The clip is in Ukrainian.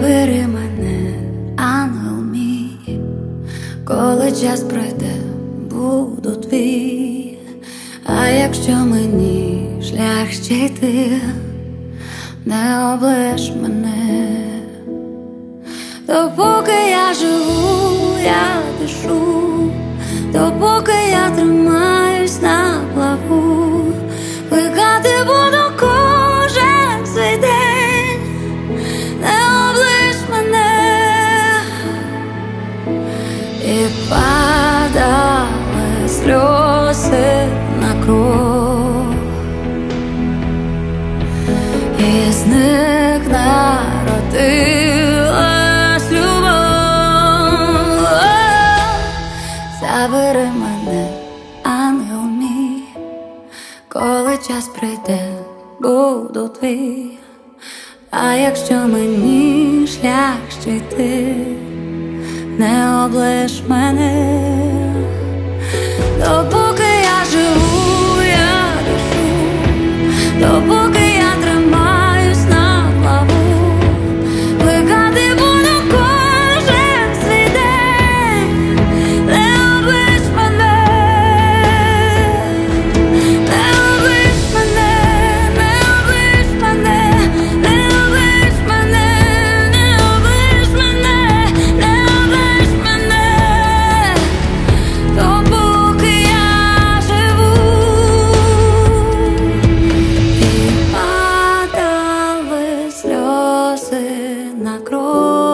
Забери мене, ангел мій, коли час пройде, буду твій. А якщо мені шлях ще йти, не облиш мене. Допоки я живу, я дишу, допоки я тримаюсь на плаву, плекати буду кожен свій день, не облиш мене. І падали сльози на кров, і з них народилась любов. Забери мене, ангел мій, коли час прийде, буду твій. А якщо мені шлях ще йти, не облиш мене. Допоки я живу, я дишу, допоки я тримаюсь на плаву, плекати буду кожен свій день, не облиш мене, не облиш мене, не облиш мене, не облиш мене, не облиш мене, не облиш мене. Допоки я живу, і падали сльози на кров.